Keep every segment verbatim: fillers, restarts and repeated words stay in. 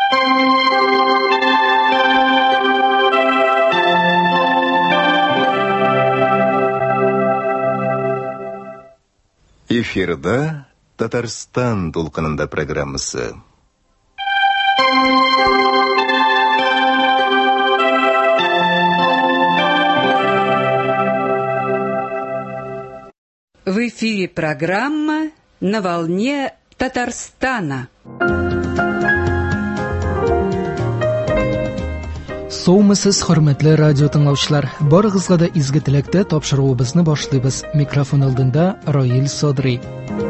Эфирда Татарстан толқынында программасы. В эфире программа «На волне Татарстана». Соумысыз, хөрмәтле радио тыңлаучылар, барыгызга да изге теләктә тапшыруыбызны башлыйбыз. Микрофон алдында Раил Содри.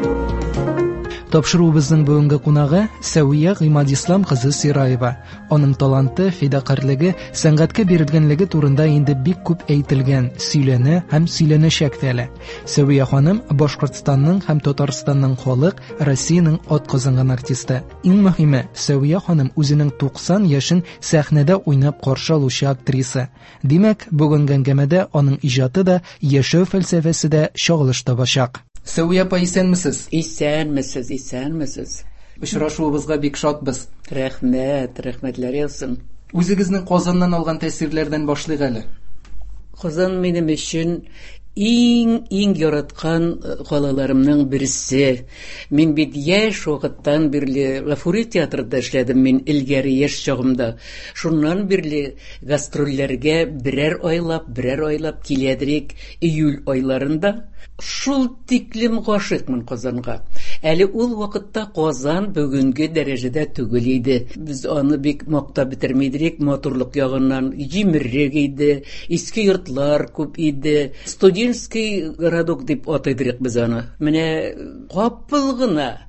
Тапшыруыбызның бүгенге кунагы Сәвия Гыймадислам кызы Сираева. Аның таланты, фидакарлыгы, сәнгатькә бирелгәнлеге турында инде бик күп әйтелгән, сөйләнә һәм сөйләнәчәк тә әле. Сәвия ханым Башкортстанның һәм Татарстанның халык, Россиянең атказанган артисты. Иң мөһиме, Сәвия ханым үзенең туксан яшен сәхнәдә уйнап каршы алучы актриса. Димәк, бүгенге әңгәмәдә аның иҗаты да, яшәү фәлсәфәсе дә чагылыш табачак. Сәвия апа, исәнмесез? Исәнмесез, исәнмесез. Очрашуыбызга бик шатбыз. Рәхмәт, рәхмәтләр ясын. Үзегезнең Казаннан алган тәэсирләрдән башлыйк әле. Казан минем өчен иң иң яраткан калаларымның берсе. Мин бит яшь вакыттан бирле Гафури театрында эшләдем мин илгәре яшь чагымда. Шуннан бирле гастрольләргә берәр айлап, берәр айлап киләдерик июль айларында. Шул тиклем гашыйкмын Казанга. Әле ул вакытта Казан бүгенге дәрәҗәдә түгел иде. Без аны бик мактап бетермидек, матурлык ягыннан җимеррәк иде, иске йортлар күп иде. Студенческий городок дип атыйдык без аны. Менә капыл гына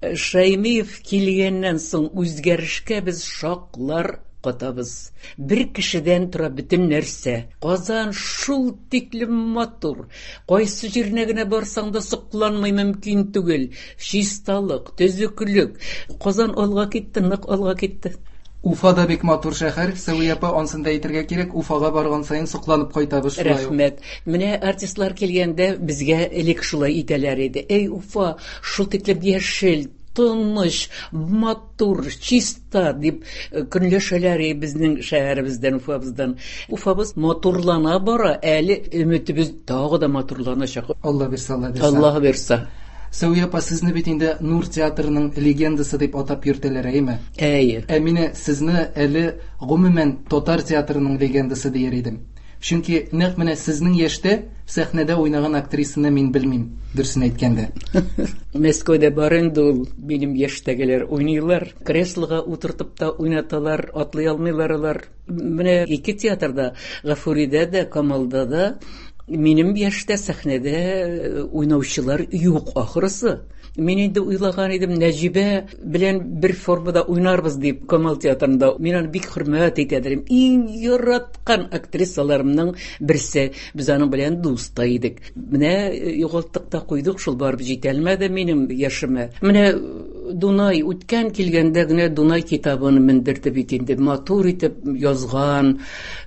Шаймиев килгәннән соң үзгәрешкә без шаклар катабыз. Бер кешедән тора бөтен нәрсә. Казан шул тиклем матур. Кайсы җиренә генә барсаң да сокланмый мөмкин түгел. Чисталык, төзеклек. Казан алга китте, нык алга китте. Уфа да бик матур шәһәр. Сәвия апа, ансын да әйтергә кирәк, Уфага барган саен сокланып кайтабыз. Рәхмәт. Менә артистлар килгәндә безгә элек шулай итәләр иде. Эй, Уфа, шул тиклем яшел, тыныч, матур, чиста дип көнләшәләр безнең шәһәребездән, Уфабыздан. Уфабыз матурлана бара, әле өметебез тагы да матурланачак. Алла бирсә, Алла бирсә. Аллаһ бирсә. Сәвия апа, сезне бит инде Нур театрының легендасы дип атап йөртәләр, әйме? Әйе. Ә мине сезне әле гомумән Татар театрының легендасы дияр идем. Чөнки нәкъ менә сезнең яшьтә сәхнәдә уйнаган актрисаны мин белмим, дөресен әйткәндә. Мәскәүдә бар инде ул, минем яшьтәгеләр уйныйлар. Креслога утыртып та уйнаталар, атлый алмыйлар алар. Менә ике театрда, Гафуридә дә, Камалда да минем яшьтә сәхнәдә уйнаучылар юк ахырысы. Мин инде уйлаган идем, Нәҗибә белән бер формада уйнарбыз дип Камал театрында. Мин аны бик хөрмәт итәдем. Иң яраткан актрисаларымның берсе. Без аның белән дуста идек. Менә югалтык та куйдык, шул барып җитәлмәде минем яшемә. Менә Дунай үткән килгәндә генә Дунай китабын мендерде бит инде. Матур итеп язган.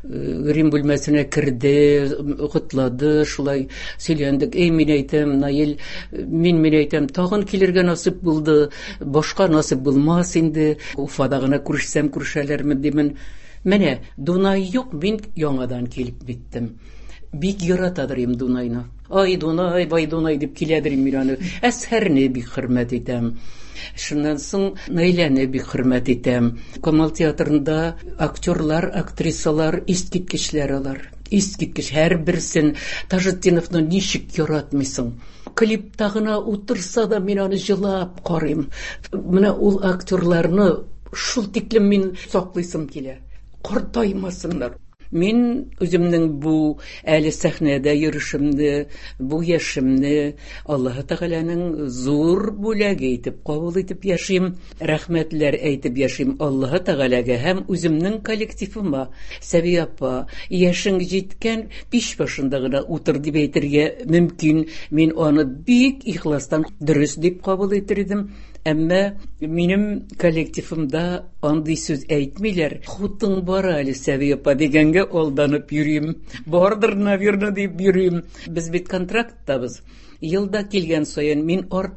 Рим бүлмәсенә керде, котлады, шулай сөйләндек. Эй, мин әйтәм, Наил, мин мин әйтәм, тагын килергә насыйп булды. Башка насыйп булмас инде. Уфада гына күрешсәм күрешәләрме димен. Менә Дунай юк, мин яңадан килеп биттем. Бик яратадырым Дунайны. Ай Дунай, бай Дунай дип киләдерим мин аны. Әсһәрне бик хөрмәт итәм. Шуннан соң Наиләне бик хөрмәт итәм. Камал театрында актерлар, актрисалар искиткечләр алар. Искиткеч һәр берсен. Тажетдиновны ничек яратмыйсың? Клипта гына утырса да мин аны җылап карыйм. Менә ул актерларны шул тиклем мин саклыйсым килә. Картаймасыннар. Мин үземнең бу әле сәхнәдә йөришемне, бу яшемне Аллаһ Тәгаләнең зур бүләге итеп кабул итеп яшим. Рәхмәтләр әйтеп яшим Аллаһ Тәгаләгә һәм үземнең коллективыма. Сәвия апа, яшең җиткән пич башында гына утыр дип әйтергә мөмкин. Мин аны бик ихластан дөрес дип кабул иттердем. Әмма минем коллективымда андый сүз әйтмиләр. Хутың бара әле Сәвия апа дигәнгә алданып йөрим. Бардыр, наверное, дип йөрим. Без бит контракттабыз. Елда килгән саен мин артык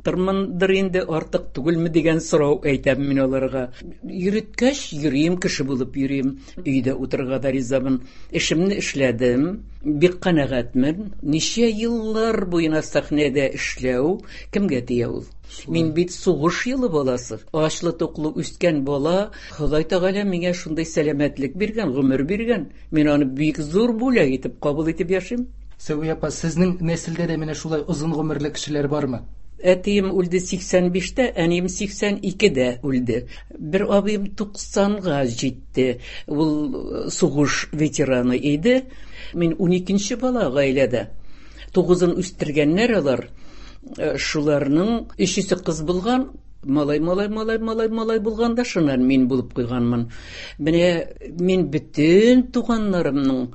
Тырмандыр инде артык түгелме дигән сорау әйтәм мин аларга. Йөрткәч йөрим, кеше булып йөрим. Өйдә утырырга да ризамын. Эшемне эшләдем. Бик канәгатьмен. Ничә еллар буена сәхнәдә эшләү кемгә тия ул? Мин бит сугыш елы баласы. Ачлы туклы үскән бала, Ходай Тәгалә миңа шундый сәламәтлек биргән, гомер биргән. Мин аны бик зур бүләк итеп кабул итеп яшим. Сәвия апа, сезнең нәселдә дә менә шулай озын гомерле кешеләр бармы? Әтием үлде сиксән биштә, әнием сиксән икедә үлде. Бер абыем туксанга җитте. Ул сугыш ветераны иде. Мин уникенче бала гаиләдә. Тугызын үстергәннәр алар. Шуларның өчесе кыз булган, малай, малай, малай, малай, малай булганда шуннан мин булып куйганмын. Менә мин бүтән туганнарымның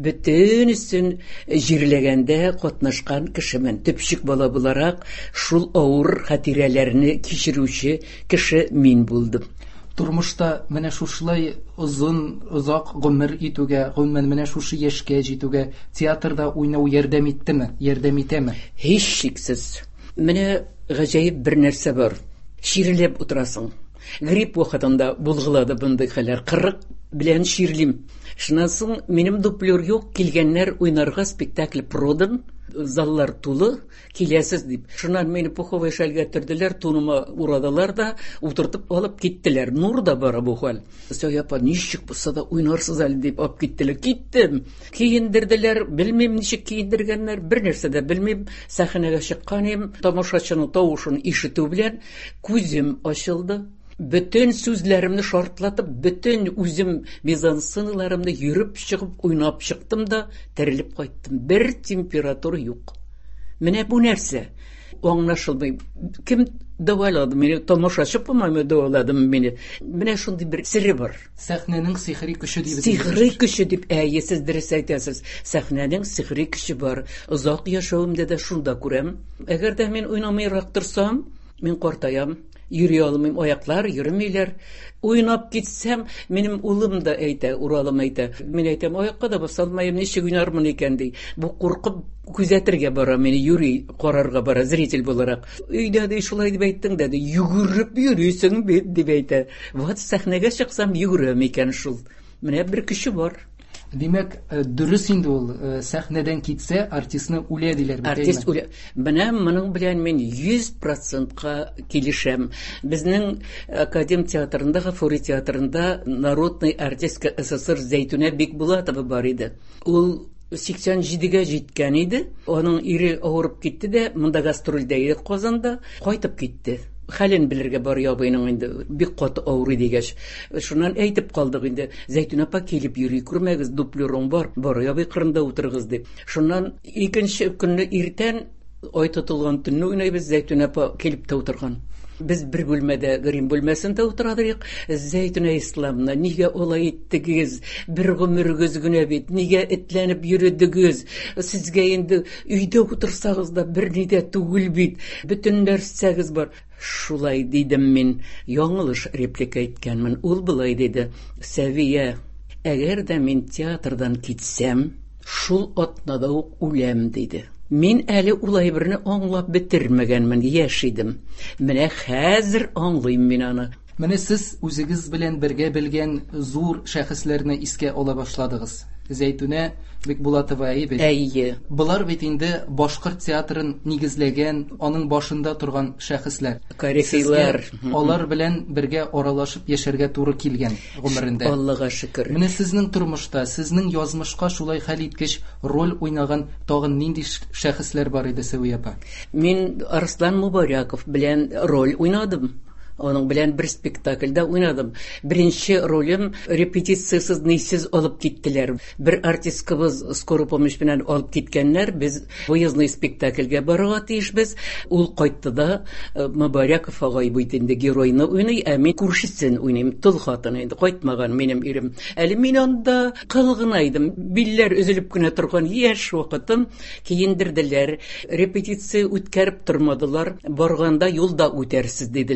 бүтәнесен җирләгәндә катнашкан кешемен. Төпчек бала буларак шул авыр хатирәләрне кичерүче кеше мин булдым. Тормышта менә шушылай озын, озак гомер итүгә, гомумән менә шушы яшькә җитүгә театрда уйнау ярдәм иттеме, ярдәм итәме? Һич шиксез. Менә гаҗәеп бер нәрсә бар. Ширләп утырасың. Грип вакытында булгылады бундай хәлләр. Кырык белән ширлим. Шуннан соң минем дуплер юк, килгәннәр уйнарга спектакль продан, заллар тулы, киләсез дип. Шуннан мине пуховый шәлгә төрделәр, туныма урадылар да, утыртып алып киттеләр. Нур да бара бу хәл. Сәвия апа, ничек булса да уйнарсыз әле дип алып киттеләр. Киттем. Киендерделәр, белмим ничек киендергәннәр, бер нәрсә дә белмим. Сәхнәгә чыкканым, тамашачының тавышын ишетү белән күзем ачылды. Бүтән сүзләремне шартлатып, бүтән үзем мизансценаларымны йөреп чыгып, уйнап чыктым да, терелеп кайттым. Бер температура юк. Менә бу нәрсә аңлашылмый. Кем дәвалады мине? Тамашачы булмаймы дәваладым мине? Менә шундый бер сире бар. Сәхнәнең сихри көче дип. Сихри көче дип әйесез дөрес әйтәсез. Сәхнәнең сихри көче бар. Озак яшәвемдә дә шунда күрәм. Әгәр дә мин уйнамыйрак торсам, мин картаям. Йөри алмыйм, аяклар йөрмиләр. Уйнап китсәм, минем улым да әйтә, уралым әйтә. Мин әйтәм, аякка да басалмаем, ничек уйнармын икән ди. Бу куркып күзәтергә бара, мине юри, карарга бара, зритель буларак. Өйдә дә шулай дип әйттең дә, йөгереп йөрисең бит дип әйтә. Вот сәхнәгә чыксам йөгерәм икән шул. Менә бер кеше бар. Димәк, дөрес инде ул, сәхнәдән китсә, артистны үлә диләр бит. Артист үлә. Менә моның белән мин йөз процентка килешәм. Безнең Академ театрында, Гафури театрында народный артистка СССР Зәйтүнә Бикбулатова бар иде. Ул сиксән җидегә җиткән иде. Аның ире авырып китте дә, монда гастрольдә иде Казанда, кайтып китте. Хәлен белергә бар ябыйның инде, бик каты авырый дигәч. Шуннан әйтеп калдык инде, Зәйтүнә апа килеп йөри, күрмәгез, дуплерың бар, бар ябый кырында утырыгыз дип. Шуннан икенче көнне иртән ай тотылган төнне уйнайбыз, Зәйтүнә апа килеп тә утырган. Без бер бүлмәдә, грим бүлмәсендә утырадык. Зәйтүнә исламна, нигә алай иттегез? Бер гомергез генә бит, нигә этләнеп йөридегез? Сезгә инде өйдә утырсагыз да бер ни дә түгел бит. Бүтән нәрсәгез бар. Шулай дидем мин, яңылыш реплика әйткәнмен. Ул булай диде: Сәвия, әгәр дә мин театрдан китсәм, шул атнада ук үләм диде. Мин әле улай берне аңлап бетермәгәнмен, яшь идем. Менә хәзер аңлыйм мин аны. Менә сез үзегез белән бергә белгән зур шәхесләрне искә ала башладыгыз. Зәйтүнә Бикбулатова әйбит. Әйе. Булар бит инде башкорт театрын нигезләгән, аның башында торган шәхесләр. Корифейлар. Алар белән бергә аралашып яшәргә туры килгән гомерендә. Аллага шөкер. Менә сезнең тормышта, сезнең язмышка шулай хәл иткеч роль уйнаган тагын нинди шәхесләр бар иде, Сәвия апа? Мин Арслан Мубараков белән роль уйнадым. Аның белән бер спектакльдә уйнадым. Беренче ролем репетициясыз нисез алып киттеләр. Бер артисткабыз скорый помощь белән алып киткәннәр. Без выездный спектакльгә барырга тиешбез. Ул кайтты да, Мубараков агай бу инде геройны уйный, ә мин күршесен уйныйм. Тол хатын инде кайтмаган минем ирем. Әле мин анда кылгына идем. Билләр өзелеп кенә торган яшь вакытым, киендерделәр. Репетиция үткәреп тормадылар. Барганда юлда үтәрсез диделәр. Бара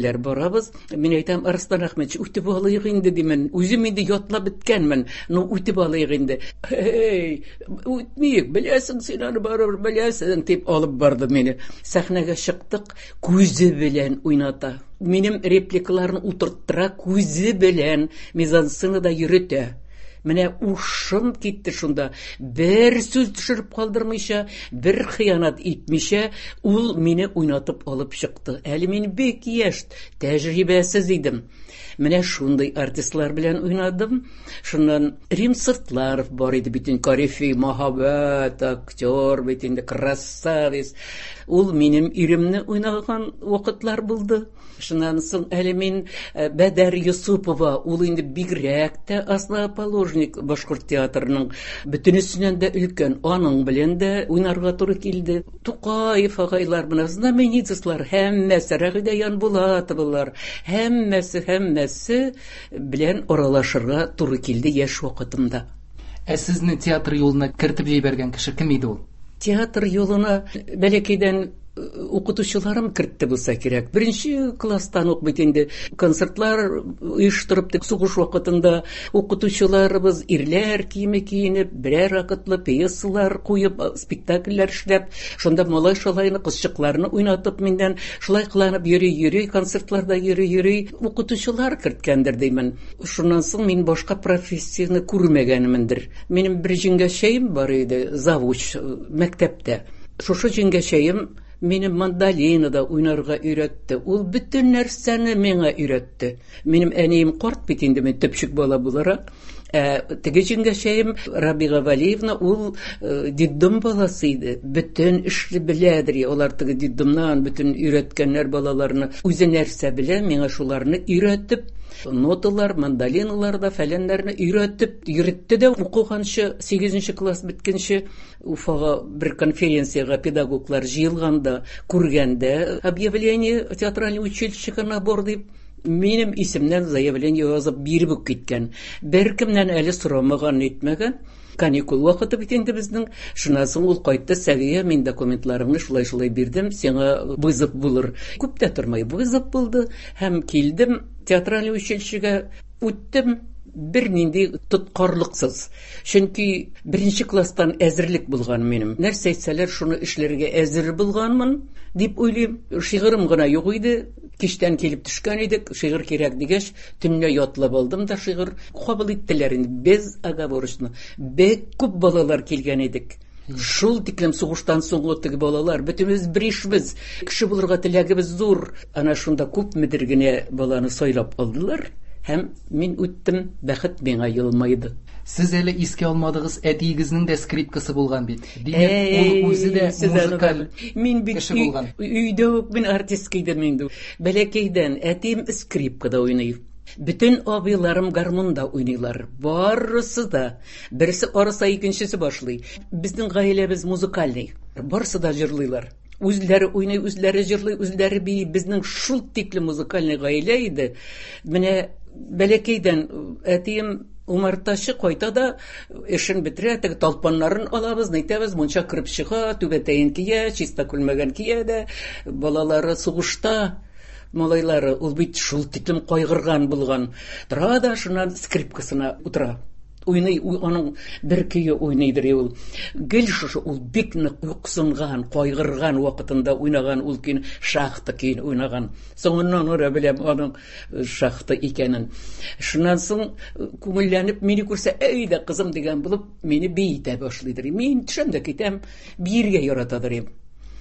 барабыз. Мин әйтәм, Арслан Әхмәтче, үтеп алыйк инде димен. Үзем инде ятлап беткәнмен. Ну, үтеп алыйк инде. Эй, үтмик, беләсең син аны барыбер беләсең, дип алып барды мине. Сәхнәгә чыктык, күзе белән уйната. Минем репликаларны утырттыра, күзе белән мизансценада йөртә. Менә ушым китте шунда. Бер сүз төшереп калдырмыйча, бер хыянат итмичә, ул мине уйнатып алып чыкты. Әле мин бик яшь, тәҗрибәсез идем. Менә шундый артистлар белән уйнадым. Шуннан Рим Сыртларов бар иде, битен корифей, мәхәббәт актер, битен красавец. Ул минем иремне уйнаган вакытлар булды. Шуннан соң әле мин Бәдәр Юсупова, ул инде бигрәк тә основоположник башкорт театрының бөтенесеннән дә өлкән, аның белән дә уйнарга туры килде. Тукаев агайлар белән знаменитослар, һәммәсе Рәгыйдә Янбулатовалар, һәммәсе һәммәсе белән аралашырга туры килде яшь вакытымда. Ә сезне театр юлына кертеп җибәргән кеше кем иде ул? Театр юлына бәләкәйдән укытучыларым кертте булса кирәк. Беренче класстан ук бит инде концертлар оештырып, сугыш вакытында укытучыларыбыз ирләр киеме киенеп, берәр вакытлы пьесалар куеп, спектакльләр эшләп, шунда малай шалайны, кызчыкларны уйнатып миннән шулай кыланып йөри-йөри, концертларда йөри-йөри укытучылар керткәндер димен. Шуннан соң мин башка профессияны күрмәгәнмендер. Минем бер җиңгәшәем бар иде, завуч мәктәптә. Шушы җиңгәшәем мине мандолинада уйнарга өйрәтте. Ул бөтен нәрсәне миңа өйрәтте. Минем әнием карт бит инде, мен төпчек бала буларак. Теге җиңгәшәем Рабига Валиевна, ул диддом баласы иде. Бөтен эшне беләдер. Алар теге диддомнан бөтен өйрәткәннәр балаларны үзе нәрсә белә, миңа шуларны өйрәтеп, ноталар, мандолиналарда фәләннәрне өйрәтеп йөртте дә, укыганчы сигезенче класс биткәнче Уфага бер конференцияга педагоглар җыелганда, күргәндә объявление театральный училище набор дип минем исемнән заявление язып биреп үк киткән. Беркемнән әле сорамаган, әйтмәгән. Каникул вакыты бит инде безнең. Шуннан соң ул кайтты, Сәвия, мин документларымны шулай-шулай бирдем, сиңа вызов булыр. Күп тә тормый вызов булды һәм килдем театральный училищега, үттем. Бер нинди тоткарлыксыз. Чөнки беренче класстан әзерлек булган минем. Нәрсә әйтсәләр, шуны эшләргә әзер булганмын дип уйлыйм. Шигырым гына юк иде. Киштән килеп төшкән идек, шигыр кирәк дигәч, төнлә ятлап алдым да шигыр кабул иттеләр инде без оговорочно. Бек күп балалар килгән идек. Шул тиклем сугыштан соң теге балалар, бөтенебез биришбез, кеше булырга теләгебез зур. Ана шунда күпмедер генә баланы сайлап алдылар. Һәм мин үттем, бәхет миңа елмайды. Сез әле искә алмадыгыз, әтиегезнең дә скрипкасы булган бит. Димәк, ул үзе дә музыкаль мин бит өйдә үк мин артистка идем инде. Бәләкәйдән әтием скрипкада уйный. Bütün абыйларым гармунда уйныйлар. Барысы да. Берсе арыса, икенчесе башлый. Безнең гаиләбез музыкальный. Барысы да җырлыйлар. Үзләре уйный, үзләре җырлый, үзләре бии. Безнең шул тикле музыкальный гаилә иде. Менә бәләкәйдән әтием умартачы кайта да эшен бетерә, теге талпаннарын алабыз, әйтәбез, монча кырып чыга, түбәтәен кия, чиста күлмәгән кия дә, балалары сугышта, малайлары, ул бит шул тиклем кайгырган булган. Тора да шуннан скрипкасына утыра. Уйный, аның бер көе уйныйдыр ул. Гел шушы ул бик нык юксынган, кайгырган вакытында уйнаган ул көйне, шахта көйне уйнаган. Соңыннан ора беләм аның шахта икәнен. Шуннан соң күңелләнеп мине күрсә, әйдә кызым дигән булып, мине бийтә башлыйдыр. Мин төшәм дә китәм, биергә яратадыр.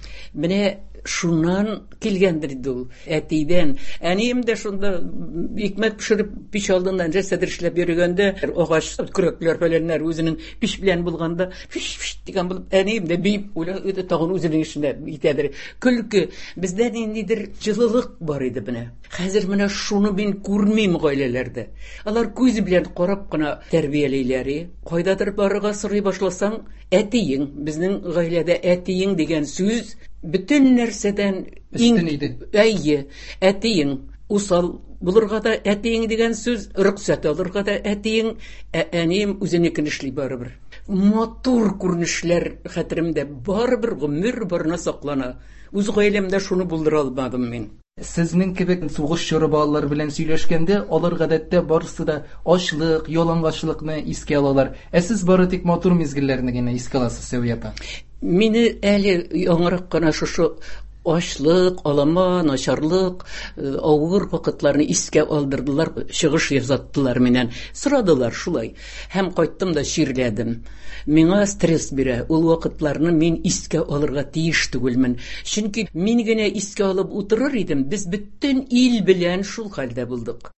Менә шуннан килгәндер иде ул әтидән. Әнием дә шунда икмәк пешереп пич алдыннан рәсәдер эшләп йөргәндә, агач күрәкләр фәләннәр үзенең пич белән булганда, фиш-фиш дигән булып, әнием дә бип, уйлады тагын үзенең эшендә итәдер. Көлке, бездә ниндидер җылылык бар иде менә. Хәзер менә шуны мин күрмим гаиләләрдә. Алар күз белән карап кына тәрбиялейләр. Кайдадыр барырга сорый башласаң, әтиең, безнең гаиләдә әтиең дигән сүз bütün нәрсәдән үстен иде. Әйе, әтиең усал булырга да әтиең дигән сүз, рөхсәт алырга да әтиең, әнием үзенекен эшли барыбер. матур күренешләр хәтеремдә барыбер гомер барына саклана. Үз гаиләмдә шуны булдыра алмадым мин. Сезнең кебек сугыш чоры балалар белән сөйләшкәндә, алар гадәттә барысы да ачлык, ялангачлыкны искә алалар. Ә сез бары тик матур мизгелләрне генә искә аласыз, Сәвия апа. Мине әле яңарак кына шушы ачлык, алама, начарлык, авыр вакытларны искә алдырдылар, чыгыш ясаттылар миннән. Сорадылар шулай. Һәм кайттым да ширләдем. Миңа стресс бирә. Ул вакытларны мин искә алырга тиеш түгелмен. Чөнки мин генә искә алып утырыр идем, без бөтен ил белән шул хәлдә булдык.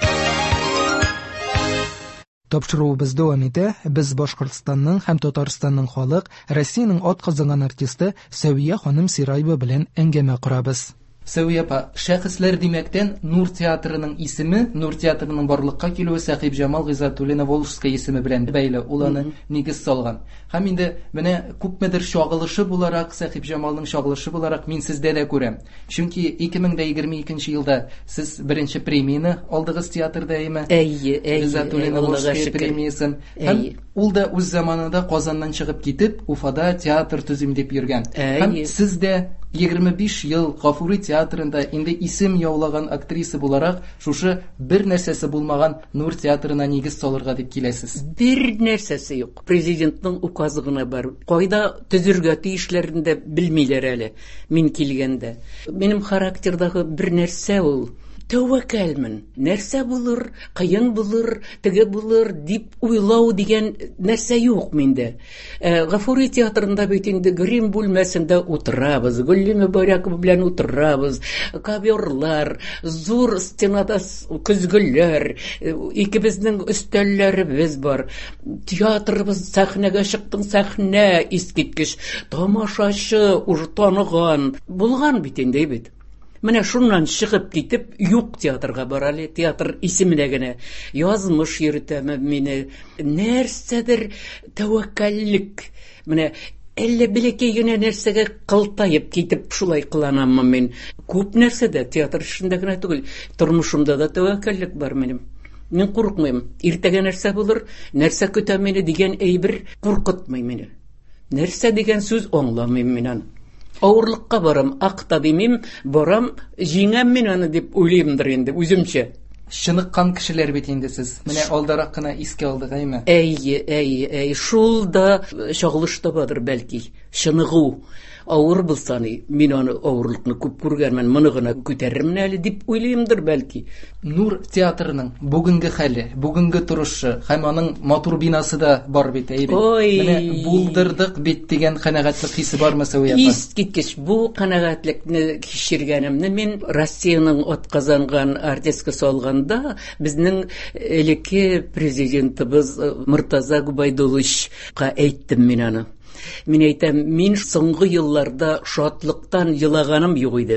Тапшыруыбыз дәвам итә. Без Башкортстанның һәм Татарстанның халык, Россиянең атказанган артисты Сәвия ханым Сираева белән әңгәмә корабыз. Сәвия апа, шәхесләр димәктән Нур театрының исеме, Нур театрының барлыкка килүе Сәхиб Җамал Гыйззәтуллина Волжская исеме белән бәйле, ул аны нигез салган. Һәм инде менә күпмедер чагылышы буларак, Сәхиб Җамалның чагылышы буларак мин сездә дә күрәм. Чөнки ике мең егерме икенче елда сез беренче премияны алдыгыз театрда, әйме? Әйе, әйе. Гыйззәтуллина Волжская премиясын. Һәм ул да үз заманында Казаннан чыгып китеп, Уфада театр төзим дип йөргән. Һәм сез дә егерме биш ел Гафури театрында инде исем яулаган актриса буларак, шушы бер нәрсәсе булмаган Нур театрына нигез салырга дип киләсез. Бер нәрсәсе юк. Президентның указы гына бар. Кайда төзергә тиешләрендә белмиләр әле. Мин килгәндә. Минем характердагы бер нәрсә ул. Тәвәккәлмен. Нәрсә булыр, кыен булыр, теге булыр дип уйлау дигән нәрсә юк миндә. Гафури театрында бит инде грим бүлмәсендә утырабыз, Гөлли Мөбарәкова белән утырабыз, коверлар, зур стенада көзгелләр, икебезнең өстәлләребез бар. Театрыбыз сәхнәгә чыктың, сәхнә искиткеч, тамашачы уж таныган булган бит инде бит. Менә шуннан чыгып китеп, юк театрга баралы, театр исеменә генә язмыш йөртәме мине, нәрсәдер тәвәккәллек. Менә әллә бәләкәй генә нәрсәгә кылтаеп китеп шулай кыланаммы мин. Күп нәрсәдә театр эшендә генә түгел, тормышымда да тәвәккәллек бар минем. Мин курыкмыйм. Иртәгә нәрсә булыр, нәрсә көтә мине дигән әйбер куркытмый мине. Нәрсә дигән сүз аңламыйм мин аны. Авырлыкка барам, акта димим, барам, җиңәм мин аны дип уйлыймдыр инде үземчә. Шыныккан кешеләр бит инде сез. Менә алдарак кына искә алдык, әйме? Әйе, әйе, әйе. Шул да чагылыш табадыр бәлки. Шыныгу. Авыр булса ни, мин аны авырлыкны күп күргәнмен, моны гына күтәрермен әле дип уйлыймдыр бәлки. Нур театрының бүгенге хәле, бүгенге торышы һәм аның матур бинасы да бар бит, әйе. Менә булдырдык бит дигән канәгатьлек хисе бармы, Сәвия апа? Искиткеч бу канәгатьлекне кичергәнемне мин Россиянең атказанган артистка салганда, безнең элекке президентыбыз Муртаза Губайдулловичка әйттем мин аны. Мин әйтәм, мин соңгы елларда шатлыктан елаганым юк иде.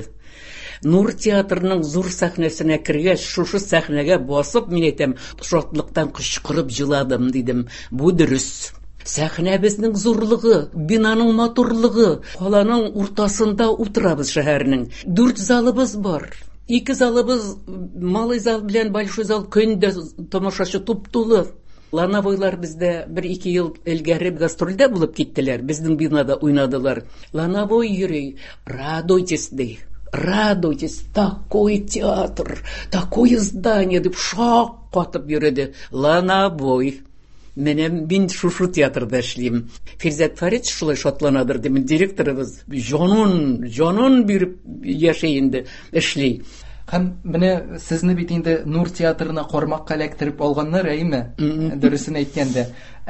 Нур театрының зур сәхнәсенә кергәч, шушы сәхнәгә басып, мин әйтәм, шатлыктан кычкырып җыладым дидем. Бу дөрес. Сәхнә безнең зурлыгы, бинаның матурлыгы, каланың уртасында утырабыз шәһәрнең. Дүрт залыбыз бар. Ике залыбыз, малый зал белән большой зал, көндә тамашачы туп-тулы. Лановойлар бездә бер-ике ел элгәре гастрольдә булып киттеләр. Безнең бинада уйнадылар. Лановой йөри, радуйтесь ди. Радуйтесь, такой театр, такое здание дип шаккатып йөрде. Лановой. Менә мин шушы театрда эшлим. Фирзат Фарид шулай шатланадыр ди, мин директорыбыз. Җанын, җанын биреп яшәй инде, эшли. Һәм менә сезне бит инде Нур театрына кармакка эләктереп алганнар, әйме? Дөресен әйткәндә,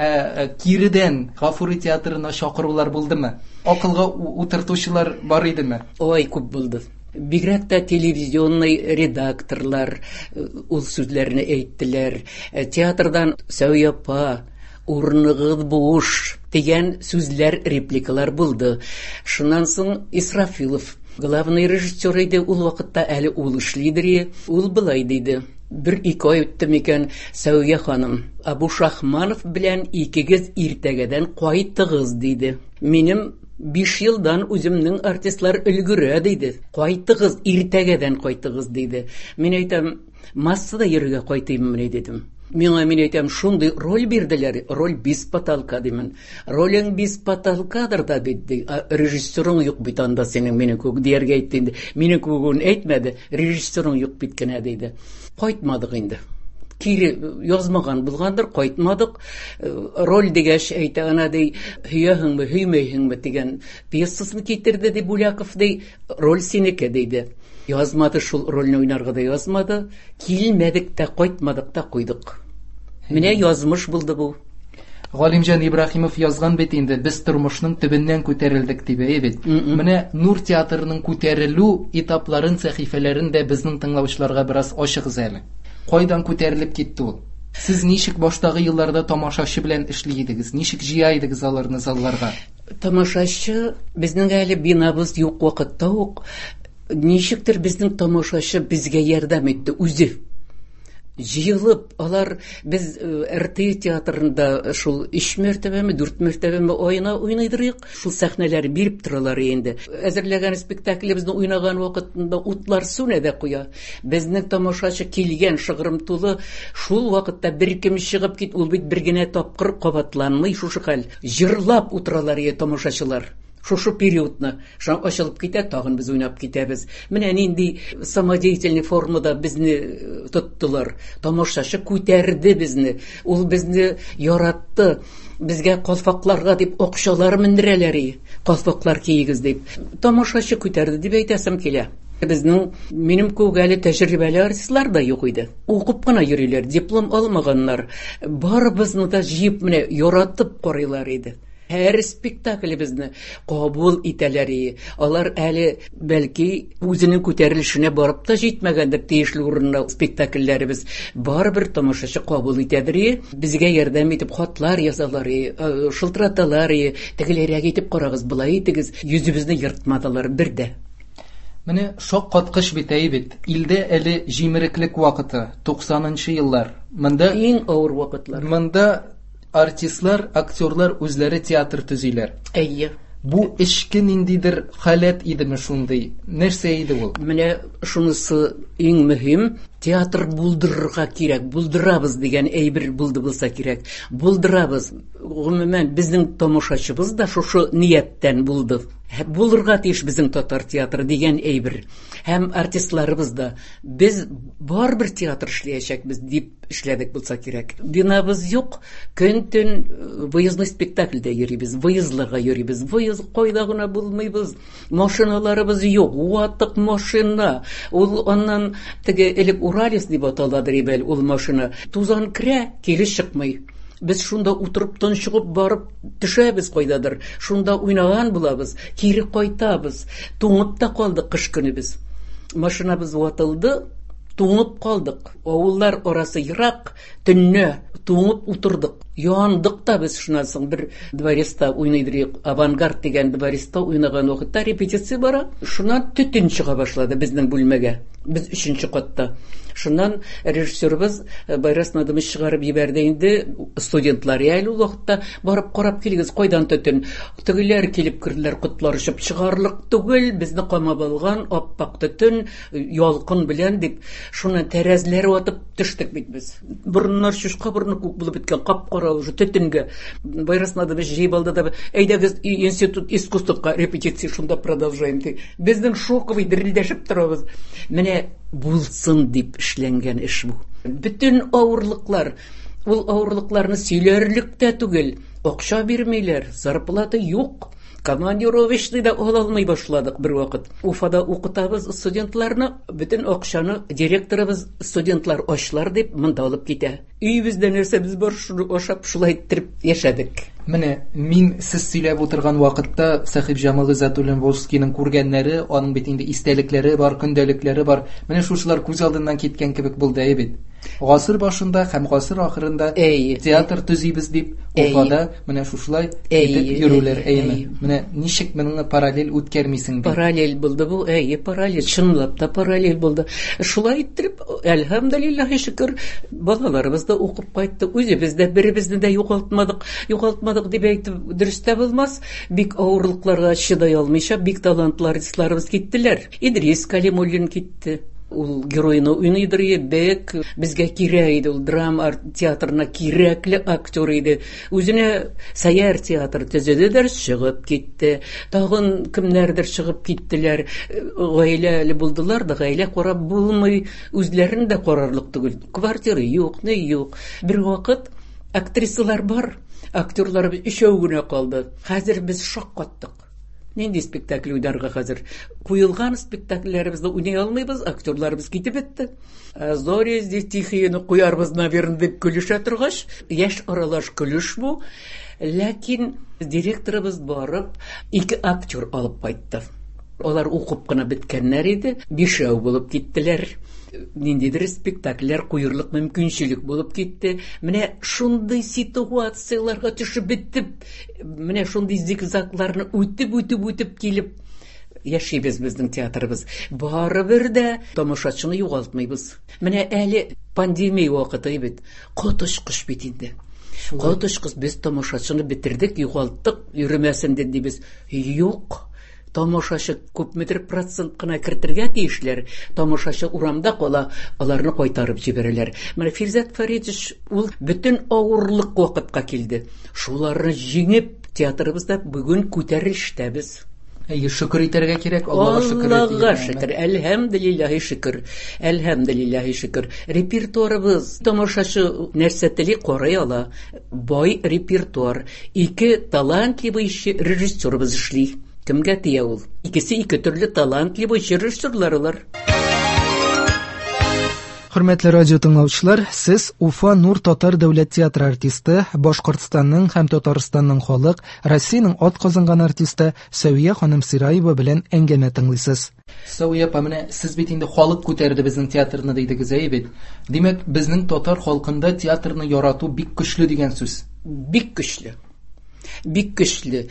киридән Гафури театрына чакырулар булдымы? Акылга утыртучылар бар идеме? Ой, күп булды. Бигрәк тә телевизионный редакторлар ул сүзләрне әйттеләр. Театрдан Сәвия апа, урыныгыз буш дигән сүзләр, репликалар булды. Шуннан соң Исрафилов главный режиссер иде ул вакытта, әле ул эшлидер, ул былай диде. Бер-ике ай үтте микән, Сәвия ханым, Абу Шахманов белән икегез иртәгәдән кайтыгыз диде. Минем биш елдан үземнең артистлар өлгерә диде. Кайтыгыз, иртәгәдән кайтыгыз диде. Мин әйтәм, массада йөрергә кайтыйм менә дидем. Миңа мин әйтәм, шундый роль бирделәр, роль без потолка димен. Ролең без потолкадыр да бит, режиссерың юк бит анда синең, мине күк дияргә әйтте инде. Мине күгүн әйтмәде, режиссерың юк бит кенә диде. Кайтмадык инде. Кире язмаган булгандыр, кайтмадык. Роль дигәч әйтә ана ди, һөяһеңме, һөймәйһеңме дигән пьесасын китерде ди Буляков ди, роль синеке диде. Язмады шул рольне уйнарга да язмады. Килмәдек тә, кайтмадык та куйдык. Менә язмыш булды бу. Галимҗан Ибраһимов язган бит инде, без тормышның төбеннән күтәрелдек дип әйбит. Менә Нур театрының күтәрелү этапларын, сәхифәләрен дә безнең тыңлаучыларга бераз ачыгыз әле. Кайдан күтәрелеп китте ул? Сез ничек баштагы елларда тамашачы белән эшли идегез? Ничек җыя идегез аларны залларга? Тамашачы безнең әле бинабыз юк вакытта ук ничектер безнең тамашачы безгә ярдәм итте үзе. Җыелып, алар без РТ театрында шул өч мәртәбәме, дүрт мәртәбәме ойна уйныйдырык, шул сәхнәләр биреп торалар инде. Әзерләгән спектаклебезне уйнаган вакытында утлар сүнә дә куя. Безнең тамашачы килгән шыгрым тулы, шул вакытта бер кем чыгып кит, ул бит бер генә тапкыр кабатланмый шушы хәл. Җырлап утыралар ие тамашачылар. Шушы периодны шаң ачылып китә, тагын без уйнап китәбез. Менә нинди самодеятельный формада безне тоттылар. Тамашачы күтәрде безне. Ул безне яратты. Безгә калфакларга дип акчалар мендерәләр. Калфаклар киегез дип. Тамашачы күтәрде дип әйтәсем килә. Безнең минем күгәле тәҗрибәле артистлар да юк иде. Укып кына йөриләр, диплом алмаганнар. Барыбызны да җыеп менә яратып карыйлар иде. Һәр спектаклебезне кабул итәләр. Алар әле бәлки үзенең күтәрелешенә барып та җитмәгәндер тиешле урынна спектакльләребез. Барыбер тамашачы кабул итәдер. Безгә ярдәм итеп хатлар язалар, шылтыраталар, тегеләргә итеп карагыз, булай итегез. Йөзебезне йыртмадылар бердә. Менә шаккаткыч бит әйбит. Илдә әле җимереклек вакыты, туксанынчы еллар. Монда иң авыр вакытлар. Монда артистлар, актерлар үзләре театр төзиләр. Әйе. Бу эшке ниндидер халәт идеме шундый? Нәрсә иде ул? Менә шунысы иң мөһим. Театр булдырырга кирәк, булдырабыз дигән әйбер булды булса кирәк. Булдырабыз. Гомумән безнең тамашачыбыз да шушы нияттән булды. Булырга тиеш безнең татар театры дигән әйбер. Һәм артистларыбыз да без барбер театр эшләячәкбез дип эшләдек булса кирәк. Бинабыз юк, көн-төн выездный спектакльдә йөрибез, выездларга йөрибез. Выезд кайда гына булмыйбыз. Машиналарыбыз юк, ватык машина. Ул аннан теге элек Уралис дип аталадыр бел, ул машина. Тузан керә, кире чыкмый. Без шунда утырып тончыгып барып төшәбез кайдадыр. Шунда уйнаган булабыз, кире кайтабыз. Туңып та калдык кыш көне без. Машинабыз ватылды, туңып калдык. Авыллар арасы ерак, төнне туңып утырдык. Яндык та без шуннан соң бер дворецта уйныйдык. Авангард дигән дворецта уйнаган вакытта репетиция бара. Шуннан төтен чыга башлады безнең бүлмәгә. Без өченче катта. Шуннан режиссерыбыз Байрас Надымов чыгарып ебәрде инде, студентлар әле ул вакытта барып карап килегез, кайдан төтен. Тегеләр килеп керделәр, котларышып чыгарлык түгел, безне камап алган аппак төтен, ялкын белән дип, шуны тәрәзләр ватып төштек бит без. Бурыннар шушка бурны күк булып беткән, кап-кара уже төтенгә. Байрас Надымов җыйып алды да, әйдәгез институт искусствока репетиция шунда продолжаем ди. Безнең шоковый дерелдәшеп торабыз. Менә булсын дип эшләнгән эш бу. Бүтән авырлыклар, ул авырлыкларны сөйләрлек тә түгел. Акча бирмиләр, зарплата юк. Командировочный да ала алмый башладык бер вакыт. Уфада укытабыз студентларны, бүтән акчаны директорыбыз студентлар ачлар дип монда алып китә. Өйбездә нәрсәбез бар, шуны ашап шулай иттереп яшәдек. Менә мин сез сөйләп утырган вакытта Сахиб Җамал Гыззатуллин Волжскийның күргәннәре, аның бит инде истәлекләре бар, көндәлекләре бар. Менә шушылар күз алдыннан киткән кебек булды әйбит. Гасыр башында һәм гасыр ахырында театр төзибез дип Уфада менә шушылай итеп йөрүләр әйме. Менә ничек моны параллель үткәрмисең бит? Параллель булды бу, әйе, параллель, чынлап та параллель булды. Шулай иттереп, әлхәмдүлиллаһи шөкер, балаларыбыз да укып кайтты. Үзебез дә беребезне дә югалтмадык, югалтмадык дип әйтеп дөрестә булмас. Бик авырлыкларга чыдай алмыйча, бик талантлы артистларыбыз киттеләр. Идрис Калимуллин китте. ул геройны уйныйдыр бек безгә кирәк иде, ул драма театрына кирәкле актер иде. Үзенә Сәяр театр төзеде, чыгып китте. Тагын кемнәрдер чыгып киттеләр. Гаиләле булдылар да, гаилә карап булмый, үзләрен дә карарлык түгел. Квартира юк, не юк. Бер вакыт актрисалар бар, актерлар өчәү генә калды. Хәзер без шок каттык. Нинди спектакль уйнарга хәзер? Куелган спектакльләребезне уйный алмыйбыз, актерларыбыз китеп бетте. Зори здесь тихие куярбыз, наверное, дип көлешә торгач, яшь аралаш көлеш бу. Ләкин директорыбыз барып, ике актер алып кайтты. Алар укып кына биткәннәр иде, бишәү булып киттеләр. Ниндидер спектакльләр куерлык мөмкинчелек булып китте. Менә шундый ситуацияларга төшеп биттеп, менә шундый зигзагларны үтеп үтеп үтеп килеп яшибез безнең театрыбыз. Барыбер дә тамашачыны югалтмыйбыз. Менә әле пандемия вакыты бит, котышкыш бит инде. Котышкыш без тамашачыны битердек, югалттык, йөрмәсен дибез. Юк. Тамашачы күпмедер процент кына кертергә тиешләр. Тамашачы урамда кала, аларны кайтарып җибәрәләр. Менә Фирзат Фаридович ул бөтен авырлык вакытка килде. Шуларны җиңеп, театрыбызда бүген күтәрештәбез. Әйе, шөкер итәргә кирәк, Аллаһка шөкер итәргә. Аллаһка шөкер, әлхәмдүлиллаһи шөкер. Әлхәмдүлиллаһи шөкер. Репертуарыбыз тамашачы нәрсә тели карый ала. Бай репертуар. Ике талантлы режиссерыбыз эшли. Кемгә тия ул? Икесе ике төрле талантлы режиссерлар. Хөрмәтле радио тыңлаучылар, сез Уфа Нур татар дәүләт театры артисты, Башкортстанның һәм Татарстанның халык, Россиянең атказанган артисты Сәвия ханым Сираева белән әңгәмә тыңлыйсыз. Сәвия апа, менә сез бит инде халык күтәрде безнең театрны дидегез, әйбит. Димәк, безнең татар халкында театрны ярату бик көчле дигән сүз. Бик көчле. Бик көчле.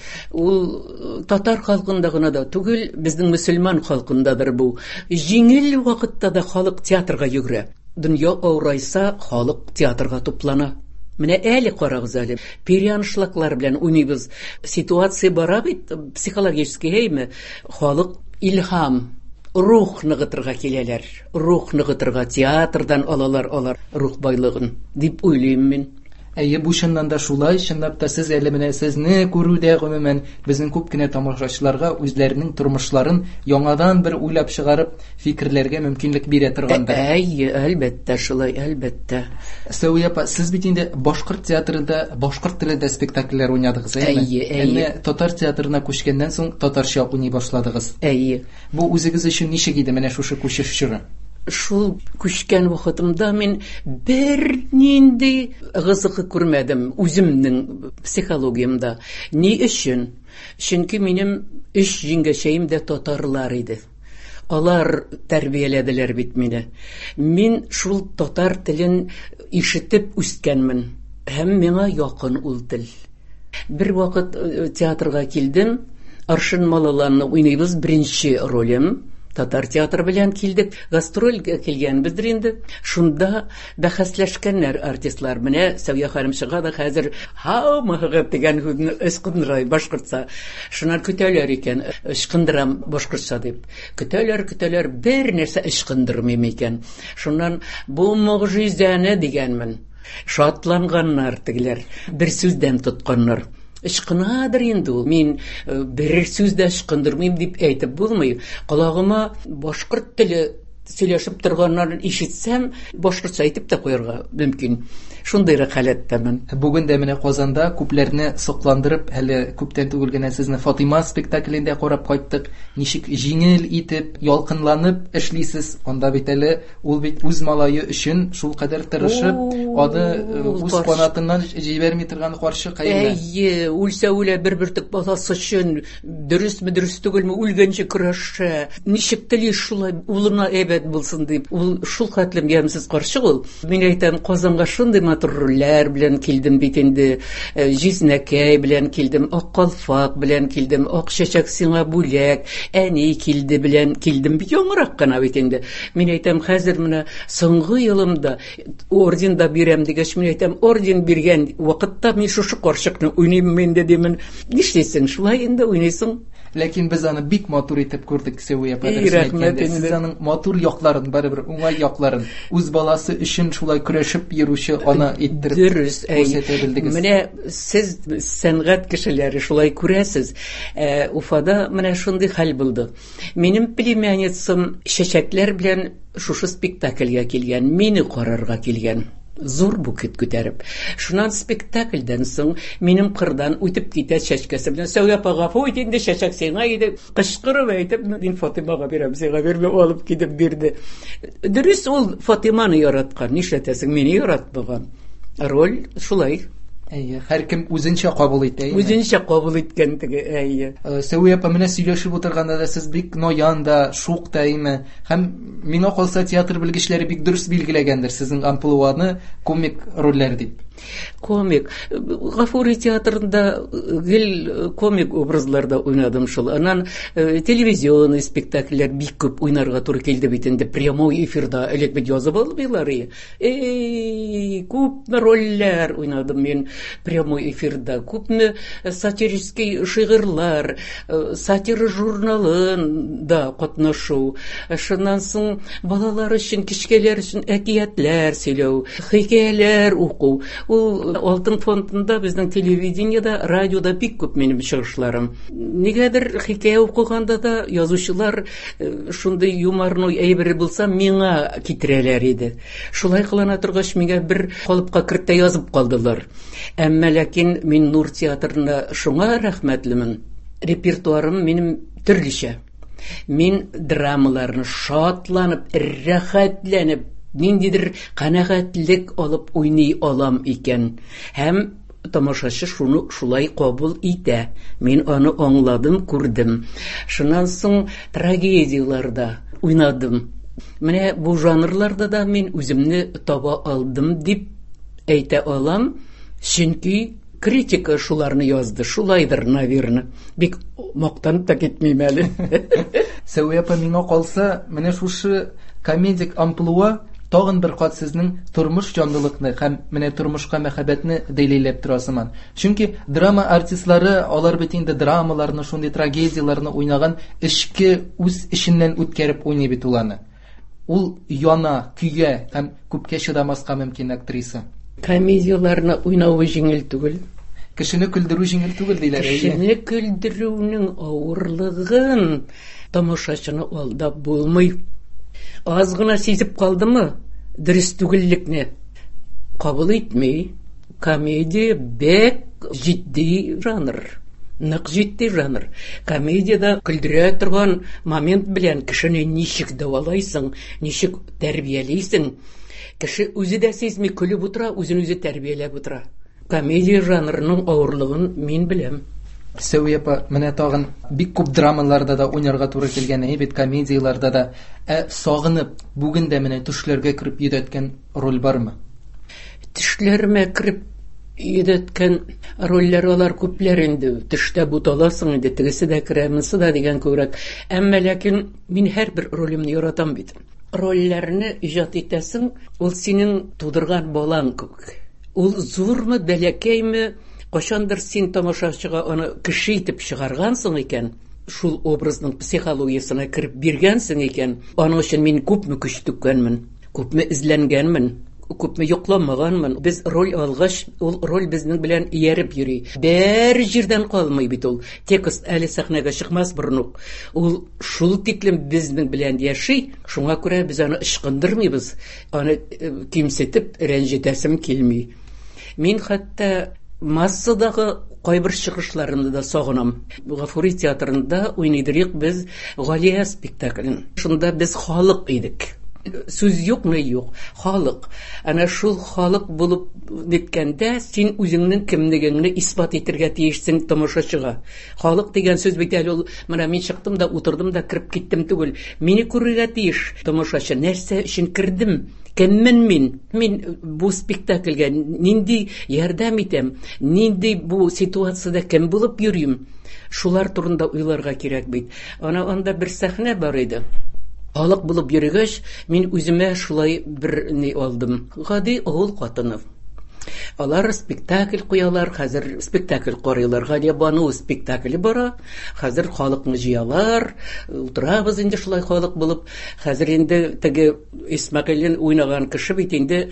Ул татар халкында гына да түгел, безнең мөселман халкындадыр бу. Җиңел вакытта да халык театрга йөгерә. Дөнья авырайса, халык театрга туплана. Менә әле карагыз әле, перианшлыклар белән уйныйбыз. Ситуация бара бит, психологический әйме, халык илһам, рух ныгытырга киләләр. Рух ныгытырга театрдан алалар алар рух байлыгын дип уйлыйм мин. Әйе, бу чыннан да шулай, чынлап та сез әле менә сезне күрүдә гомумән безнең күп кенә тамашачыларга үзләренең тормышларын яңадан бер уйлап чыгарып, фикерләргә мөмкинлек бирә торгандыр. Әйе, әлбәттә шулай, әлбәттә. Сәвия апа, сез бит инде башкорт театрында, башкорт телендә спектакльләр уйнадыгыз, әйме? Әйе, әйе. Татар театрына күчкәннән соң татарча уйный башладыгыз. Әйе. Бу үзегез өчен ничек иде менә шушы күчеш чоры? Шул күчкән вакытымда мин бер нинди гызыгы күрмәдем үземнең психологиямда. Ни өчен? Чөнки минем өч җиңгәшәем дә татарлар иде. Алар тәрбияләделәр бит мине. Мин шул татар телен ишетеп үскәнмен. Һәм миңа якын ул тел. Бер вакыт театрга килдем. Аршын малаларны уйныйбыз, беренче ролем. Татар театры белән килдек, гастрольгә килгәнбездер инде. Шунда бәхәсләшкәннәр артистлар. Менә Сәвия ханым чыга да хәзер һаумыгы дигән сүзне ычкындыра башкортса. Шуннан көтәләр икән, ычкындырам башкортса дип. Көтәләр, көтәләр, бер нәрсә ычкындырмыйм икән. Шуннан бу мөгъҗизәне дигәнмен. Шатланганнар тегеләр, бер сүздән тотканнар. Ышкынадыр инде ул. Мин бер сүз дә ышкындырмыйм дип әйтеп булмый. Колагыма башкорт теле сөйләшеп торганнарын ишетсәм, башкортча әйтеп тә куярга мөмкин. Шундый халәттәмен. Бүген дә менә Казанда күпләрне сокландырып, әле күптән түгел генә сезне Фатима спектаклендә карап кайттык. Ничек җиңел итеп, ялкынланып эшлисез. Анда бит әле ул бит үз малае өчен шул кадәр тырышып, аны үз канатыннан җибәрми торган каршы кайны. Әйе, үлсә үлә бер бөртек баласы өчен дөресме, дөрес түгелме үлгәнче көрәшә. Ничек тели шулай улына әйбәт булсын дип. Ул шул хәтлем ямсыз каршы ул. Мин әйтәм, Казанга шундый матурлар белән килдем бит инде, җизнәкәй белән килдем, ак калфак белән килдем, ак чәчәк сиңа бүләк, әни килде белән килдем бит, яңарак кына бит инде. Мин әйтәм, хәзер менә соңгы елымда орден да бирәм дигәч, мин әйтәм, орден биргән вакытта мин шушы карчыкны уйныйм инде димен. Нишлисең, шулай инде уйныйсың. ләкин без аны бик матур итеп күрдек Сәвия апа. Эй, рәхмәт инде. Сез аның матур якларын, барыбер уңай якларын, үз баласы өчен шулай көрәшеп йөрүче ана иттереп Дөрес, күрсәтә белдегез. Менә сез сәнгать кешеләре шулай күрәсез. Ә, Уфада менә шундый хәл булды. Минем племянницам чәчәкләр белән шушы спектакльгә килгән, мине карарга килгән. Зур букет күтәреп. Шуннан спектакльдән соң минем кырдан үтеп китә чәчкәсе белән Сәвия апа гафу ит инде чәчәк сиңа иде. Кычкырып әйтеп, мин Фатимага бирәм, сиңа бирмә, алып китеп бирде. Дөрес, ул Фатиманы яраткан, нишләтәсең, мине яратмаган. Роль шулай. Әйе, һәркем үзенчә кабул итә. Үзенчә кабул иткән теге, әйе. Сәвия апа менә сөйләшеп утырганда да сез бик ноян да, шук та име. Һәм миңа калса театр белгечләре бик дөрес билгеләгәндер сезнең амплуаны комик рольләр дип. Комик. Гафури театрында гел комик образларда уйнадым шул. Аннан телевизионный спектакльләр бик күп уйнарга туры килде бит инде. Прямой эфирда элек бит язып алмыйлар. Эй, күпме рольләр уйнадым мин прямой эфирда. Күпме сатирический шигырьләр, сатира журналында катнашу. Шуннан соң балалар өчен, кичкәләр өчен әкиятләр сөйләү, хикәяләр уку. Ул алтын фондында безнең телевидениедә, радиода бик күп минем чыгышларым. Нигәдер хикәя укыганда да язучылар шундый юморной әйбер булса миңа китерәләр иде. Шулай кылана торгач миңа бер калыпка кертә язып калдылар. Әмма ләкин мин Нур театрына шуңа рәхмәтлемен. Репертуарым минем төрлечә. Мин драмаларны шатланып, рәхәтләнеп, ниндидер канәгатьлек алып уйный алам икән. Һәм тамашачы шуны шулай кабул итә. Мин аны аңладым, күрдем. Шуннан соң трагедияларда уйнадым. Менә бу жанрларда да мин үземне таба алдым дип әйтә алам, чөнки критика шуларны язды. Шулайдыр, наверное. Бик мактанып та китмим әле. Сәвия апа, миңа калса, менә шушы комедик амплуа тагын бер кат сезнең тормыш җанлылыкны һәм менә тормышка мәхәббәтне дәлилләп тора сыман. Чөнки драма артистлары алар бит инде драмаларны, шундый трагедияларны уйнаган эчке үз эшеннән үткәреп уйный бит уланы. Ул яна, көйә һәм күпкә чыдамаска мөмкин актриса. Комедияларны уйнавы җиңел түгел. Кешене көлдерү җиңел түгел диләр. Кешене көлдерүнең авырлыгын тамашачыны алдап булмый. Аз гына сизеп калдымы дөрес түгеллекне кабул итмей. Комедия бек җитди жанр. Нык җитди жанр. Комедияда көлдерә торган момент белән кешене ничек давалайсың, ничек тәрбиялисең. Кеше үзе дә сизми көлеп утыра, үзен үзе тәрбияләп утыра. Комедия жанрының авырлыгын мин беләм. Сәвия апа, менә тагын бик күп драмаларда да уйнарга туры килгән, бит комедияларда да. Ә сагынып, бүген дә менә төшләргә кирип йөдәткән роль бармы? Төшләрмә кирип йөдәткән рольләр алар күпләр инде. Төштә буталасың инде, тегесе дә керә, монысы да дигән күрәк. Әмма ләкин мин һәрбер ролемне яратам бит. Рольләрне иҗат итәсең, ул синең тудырган балаң күк. Ул зурмы, бәләкәйме, кашандыр син тамашачыга аны кеше итеп чыгаргансың икән, шул образның психологиясына кирип биргәнсең икән, аның өчен мин күпме көч түккәнмен, күпме изләнгәнмен, күпме йокламаганмын. Без роль алгач, ул роль безнең белән ияреп йөри. Бер җирдән калмый бит ул. Текст әле сәхнәгә чыкмас борын ук. Ул шул тиклем безнең белән яши, шуңа күрә без аны ычкындырмыйбыз, аны кимсетеп рәнҗетәсем килми. Мин хәтта массадагы кайбер чыгышларымны да сагынам. Гафури театрында уйныйдык без Галия спектаклен. Шунда без халык идек. Сүз юк, не юк. Халык. Ана шул халык булып ниткәндә син үзеңнең кемлегеңне исбат итәргә тиешсең тамашачыга. Халык дигән сүз бит әле ул, менә мин чыктым да утырдым да кирип киттем түгел. Мине күрергә тиеш тамашачы. Нәрсә өчен кирдем? Кеммен мин? Мин бу спектакльгә нинди ярдәм итәм? Нинди бу ситуациядә кем булып йөрим? Шулар турында уйларга кирәк бит. Ана анда бер сәхнә бар иде. Халык булып йөргәч, мин үземә шулай бер ни алдым. Гади авыл катыны. Алар спектакль куялар, хәзер спектакль карыйлар. Галия Бану спектакле бара. Хәзер халыкны җыялар, утырабыз инде шулай халык булып. Хәзер инде теге Исмәгыйлен уйнаган кеше бит инде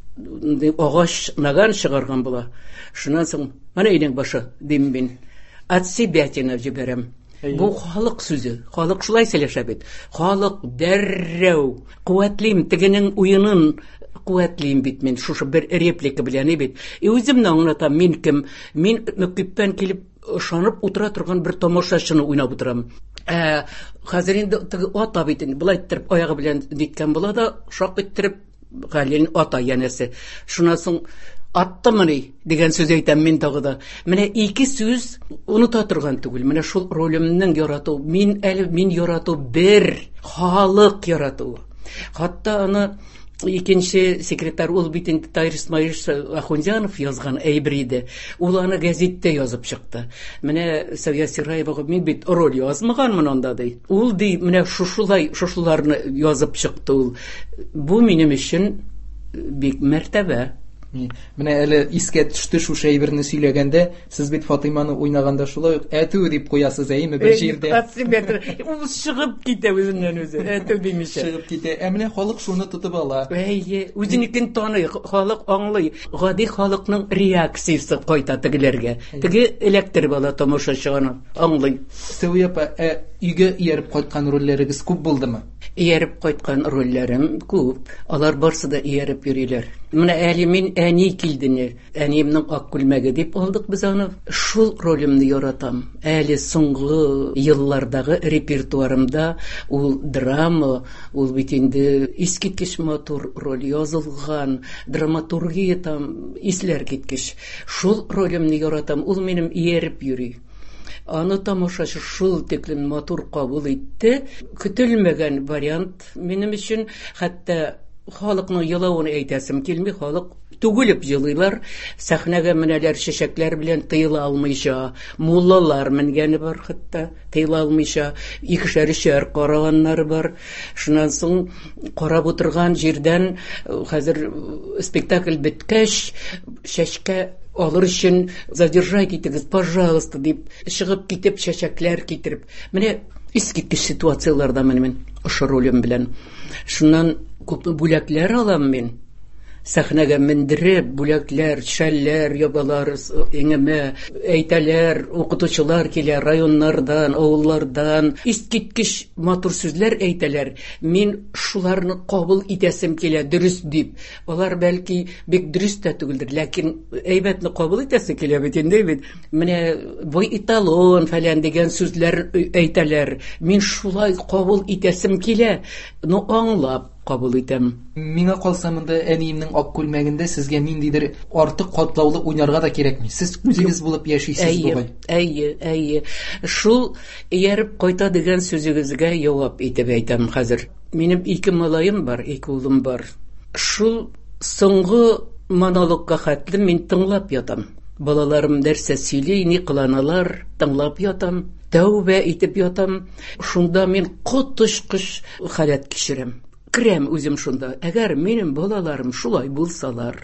агач наган чыгарган була. Шуннан соң менә идең башы дим мин. От себя тенә җибәрәм. Бу халык сүзе. Халык шулай сөйләшә бит. Халык дәррәү куәтлим тегенең уенын куәтлим бит мин шушы бер реплика белән бит. И үземне аңлатам, мин кем? Мин мәктәптән килеп ышанып утыра торган бер тамашачыны уйнап утырам. Ә хәзер инде теге ата бит инде булай иттереп аягы белән диткән була да шак иттереп Галин ата янәсе. Шуннан соң аттымыни дигән сүз әйтәм мин тагы да. Менә ике сүз уныта торган түгел. Менә шул ролемнең ярату, мин әле мин ярату бер халык ярату. Хатта аны икенче секретарь ул бит инде Тайр Исмаил Ахунҗанов язган әйбриде. Ул аны гәзиттә язып чыкты. Менә Сәвия Сираева мин бит роль язмаганмын анда ди. Ул ди менә шушылай шушыларны язып чыкты ул. Бу минем өчен бик мәртәбә. Менә әле искә төште шушы әйберне сөйләгәндә, сез бит Фатиманы уйнаганда шулай ук әтү дип куясыз әйме бер җирдә. Ул чыгып китә үзеннән үзе. Әтү димичә. Чыгып китә. Ә менә халык шуны тотып ала. Әйе, үзенекен таный, халык аңлый. Гади халыкның реакциясе кайта тегеләргә. Теге электр бала тамашачыны аңлый. Сәвия апа, ә өйгә ияреп кайткан рольләрегез күп булдымы? Ияреп кайткан рольләрем күп. Алар барсы да ияреп йөриләр. Менә әле мин әни килдене. Әниемнең ак күлмәге дип алдык без аны. Шул ролемне яратам. Әле соңгы еллардагы репертуарымда ул драма, ул бит инде искиткеч матур роль язылган, драматургия там исләр киткеч. Шул ролемне яратам. Ул минем ияреп йөри. Аны тамашачы шул тиклем матур кабул итте. Көтелмәгән вариант минем өчен, хәтта халыкның елавын әйтәсем килми, халык түгелеп елыйлар, сәхнәгә менәләр чәчәкләр белән тыйыла алмыйча, муллалар менгәне бар хәтта, тыйыла алмыйча, икешәр-икешәр караганнар бар. Шуннан соң карап утырган җирдән хәзер спектакль беткәч, чәчкә алыр өчен задержать итегез, пожалуйста, дип чыгып китеп чәчәкләр китереп. Менә искиткеч ситуацияларда мен ошо ролем белән. Шуннан күп бүләкләр алам мин. Сәхнәгә мендереп, бүләкләр, шәлләр, ябалар, иңемә, әйтәләр, укытучылар килә районнардан, авыллардан, искиткеч матур сүзләр әйтәләр. Мин шуларны кабул итәсем килә, дөрес дип. Алар бәлки бик дөрес тә түгелдер, ләкин әйбәтне кабул итәсе килә бит инде бит. Менә бой италон фәлән дигән сүзләр әйтәләр. Мин шулай кабул итәсем килә, ну аңлап кабул итәм. Миңа калса монда әниемнең ак күлмәгендә сезгә ниндидер артык катлаулы уйнарга да кирәкми. Сез үзегез булып яшисез бугай. Әйе, әйе. Шул ияреп кайта дигән сүзегезгә җавап итеп әйтәм хәзер. Минем ике малаем бар, ике улым бар. Шул соңгы монологка хәтле мин тыңлап ятам. Балаларым нәрсә сөйли, ни кыланалар, тыңлап ятам. Тәүбә итеп ятам. Шунда мин котышкыш халәт кичерәм. Крем үзем шунда. Әгәр минем балаларым шулай булсалар,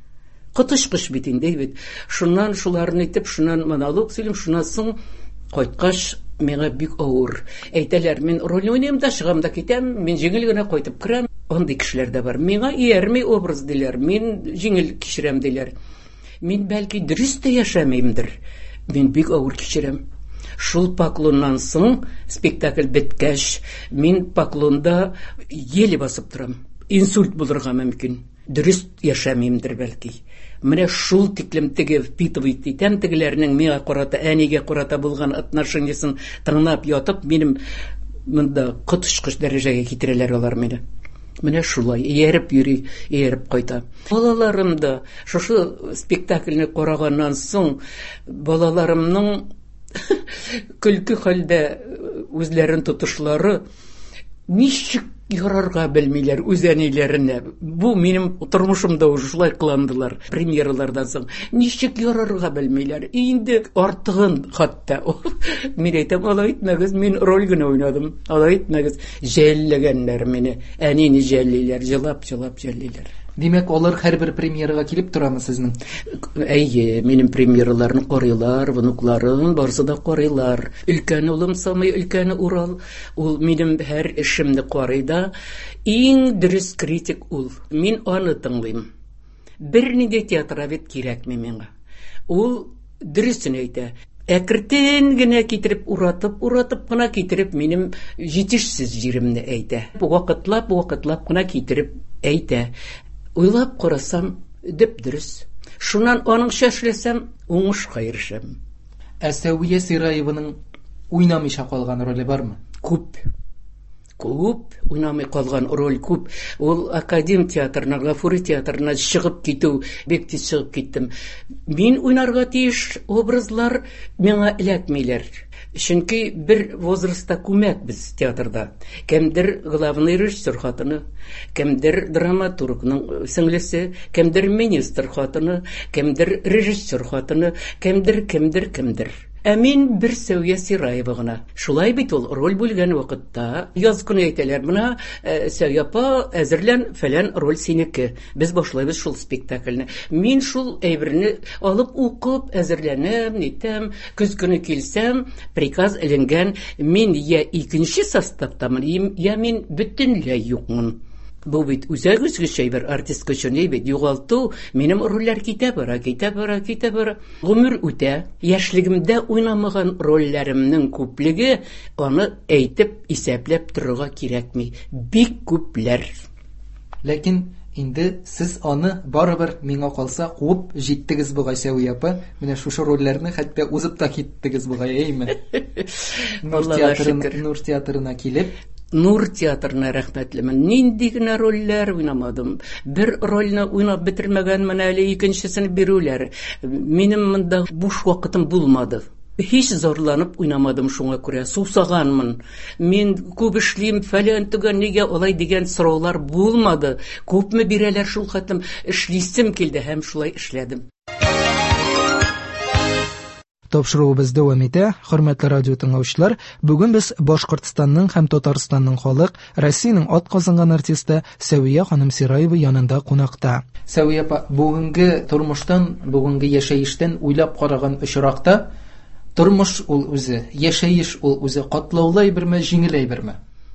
котышкыш бит инде бит. Шуннан шуларны итеп, шуннан монолог сөйлим, шуннан соң кайткач миңа бик авыр. Әйтәләр, мин роль уйныйм да чыгам да китәм, мин җиңел генә кайтып керәм. Андый кешеләр дә бар. Миңа иярми образ диләр, мин җиңел кичерәм диләр. Мин бәлки дөрес тә яшәмәймдер. Мин бик авыр кичерәм. Шул поклоннан соң спектакль беткәч, мин поклонда еле басып торам. Инсульт булырга мөмкин. Дөрес яшәмәймдер бәлки. Менә шул тиклем теге впитывает итәм тегеләрнең миңа карата, әнигә карата булган отношениясын тыңлап ятып, минем монда котышкыч дәрәҗәгә китерәләр алар мине. Менә шулай ияреп йөри, ияреп кайта. Балаларым да шушы спектакльне караганнан соң балаларымның көлке хәлдә үзләрен тотышлары ничек ярарга белмиләр үз әниләренә. Бу минем тормышымда шулай кыландылар премьералардан соң. Ничек ярарга белмиләр. Инде артыгын хәтта. Мин әйтәм, алай итмәгез, мин роль генә уйнадым. Алай итмәгез, жәлләгәннәр мине. Әнине жәллиләр, җылап-җылап жәллиләр. Димәк, алар һәрбер премьерага килеп торамы сезнең? Әйе, минем премьераларны карыйлар, внукларым барысы да карыйлар. Өлкән улым Самый, өлкәне Урал, ул минем һәр эшемне карый да. Иң дөрес критик ул. Мин аны тыңлыйм. Бер нинди театрга бит кирәкми миңа. Ул дөресен әйтә. Әкертен генә китереп уратып, уратып кына китереп минем җитешсез җиремне әйтә. Вакытлап, вакытлап кына китереп әйтә. Уйлап карасам, дөп дөрес. Шуннан аның шәшләсәм, уңышка ирешәм. Ә Сәвия Сираеваның уйнамыйша калган роле бармы? Күп. Күп уйнамый калган роль күп. Ул Академ театрына, Гафури театрына чыгып китү, бик тиз чыгып киттем. Мин уйнарга тиеш образлар миңа эләкмиләр. Чөнки бер возрастта күмәк без театрда. Кемдер главный режиссер хатыны, кемдер драматургның сеңлесе, кемдер министр хатыны, кемдер режиссер хатыны, кемдер, кемдер, кемдер. Ә мин бер Сәвия Сираева гына. Шулай бит ул роль бүлгән вакытта яз көне әйтәләр, менә Сәвия апа әзерлән, фәлән роль синеке. Без башлайбыз шул спектакльне. Мин шул әйберне алып укып, әзерләнәм, нитәм, көз көне килсәм, приказ эленгән, мин я икенче составтамын, я мин бөтенләй юкмын. Бу бит үзәк-үзге шәй бер артистка өчен бит югалту, минем рольләр китә бара, китә бара, китә бара. Гомер үтә. Яшьлегемдә уйнамаган рольләремнең күплеге аны әйтеп, исәпләп торырга кирәкми. Бик күпләр. Ләкин инде сез аны барыбер миңа калса куып җиттегез бугай Сәвия апа. Менә шушы рольләрне хәтта узып та киттегез бугай, әйме? Нур театрына, Нур театрына килеп Нур театрына рәхмәтлемен. Нинди генә рольләр уйнамадым. Бер рольне уйнап бетермәгәнмен, әле икенчесен бирүләр. Минем монда буш вакытым булмады. Һич зарланып уйнамадым, шуңа күрә сусаганмын. Мин күп эшлим, фәлән түгән, нигә алай дигән сораулар булмады. Күпме бирәләр шул хәтлем, эшлисем килде һәм шулай эшләдем. Тапшыруыбыз дәвам итә. Хөрмәтле радио тыңлаучылар, бүген без Башкортстанның һәм Татарстанның халык, Россиянең атказанган артисты Сәвия ханым Сираева янында кунакта. Сәвия апа, бүгенге тормыштан, бүгенге яшәештән уйлап караган очракта, тормыш ул үзе, яшәеш ул үзе катлаулы әйберме, җиңел әйберме?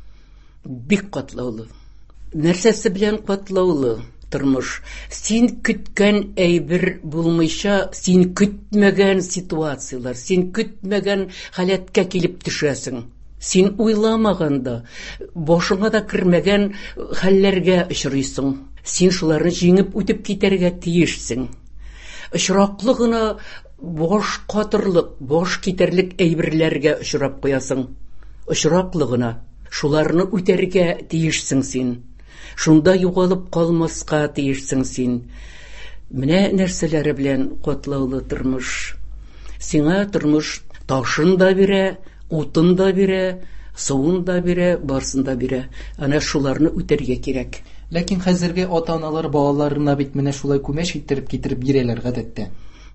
Бик катлаулы. Нәрсәсе белән катлаулы? Тормыш. Син көткән әйбер булмыйча, син көтмәгән ситуациялар, син көтмәгән халәткә килеп төшәсең. Син уйламаганда, башыңа да кирмәгән хәлләргә очрыйсың. Син шуларны җиңеп үтеп китәргә тиешсең. Очраклы гына бош катырлык, бош китерлек әйберләргә очрап куясың. Очраклы гына шуларны үтәргә тиешсең син. Шунда югалып калмаска тиешсең син. Менә нәрсәләре белән катлаулы тормыш. Сиңа тормыш ташын да бирә, утын да бирә, суын да бирә, барсын да бирә. Ана шуларны үтәргә кирәк. Ләкин хәзерге ата-аналар балаларына бит менә шулай күмәч иттереп китереп бирәләр гадәттә.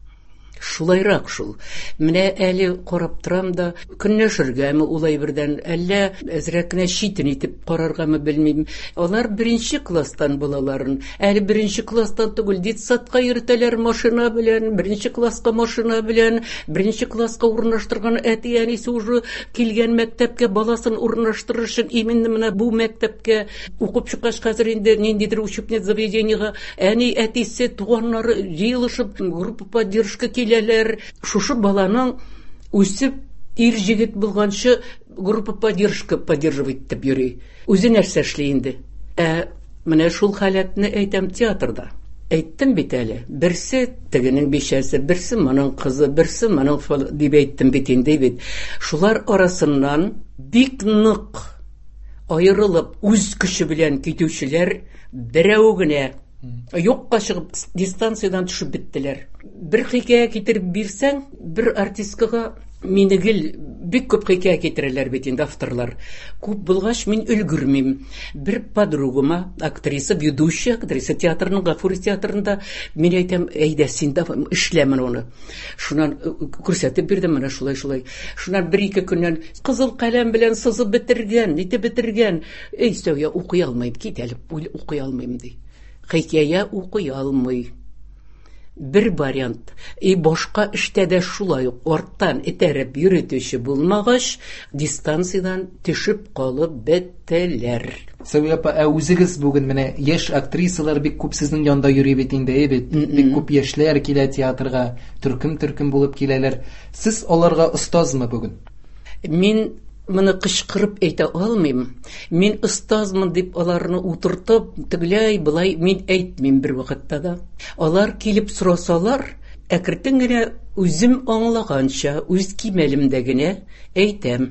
Шулайрак шул. Менә әле карап торам да, көнләшергәме улай бердән, әллә әзрәк кенә читен итеп караргамы белмим. Алар беренче класстан булаларын, әле беренче класстан түгел, детсадка йөртәләр машина белән, беренче класска машина белән, беренче класска урнаштырган әти-әнисе уже килгән мәктәпкә баласын урнаштырыр өчен именно менә бу мәктәпкә укып чыккач хәзер инде ниндидер учебное заведениегә әни әтисе туганнары җыелышып группа поддержка киләләр. Шушы баланың үсеп ир җигет булганчы группа поддержка поддерживать итеп йөри. Үзе нәрсә эшли инде. Ә менә шул халәтне әйтәм театрда. Әйттем бит әле. Берсе тегенең бишәсе, берсе моның кызы, берсе моның дип әйттем бит инде бит. Шулар арасыннан бик нык аерылып үз көче белән китүчеләр берәү генә юкка чыгып дистанциядан төшеп биттеләр. Бер хикәя китереп бирсәң, бер артисткага минегел бик күп хикәя китерәләр бит инде авторлар. Күп булгач мин өлгермим. Бер подругама, актриса, ведущая, актриса театрның, Гафури театрында, мин әйтәм, әйдә син дә эшләмен уны. Шуннан күрсәтеп бирдем менә шулай-шулай. Шуннан бер-ике көннән кызыл каләм белән сызып бетергән, итеп бетергән. Эй, Сәвия, укый алмыйм, кит әле, укый алмыйм ди. хикәя укый алмый. Бер вариант. И башка эштә дә шулай ук арттан этәреп йөртүче булмагач, дистанциyaдан төшеп калып беттеләр. Сәвия апа, ә үзегез бүген менә яшь актрисалар бик күп сезнең янда йөри бит инде, бит. Бик күп яшьләр килә театрга, төркем-төркем булып киләләр. Сез аларга остазмы бүген? Мин моны кычкырып әйтә алмыйм. Мин остазмын дип аларны утыртып, тегеләй былай мин әйтмим бер вакытта да. Алар килеп сорасалар, әкертен генә үзем аңлаганча, үз кимәлемдә генә әйтәм.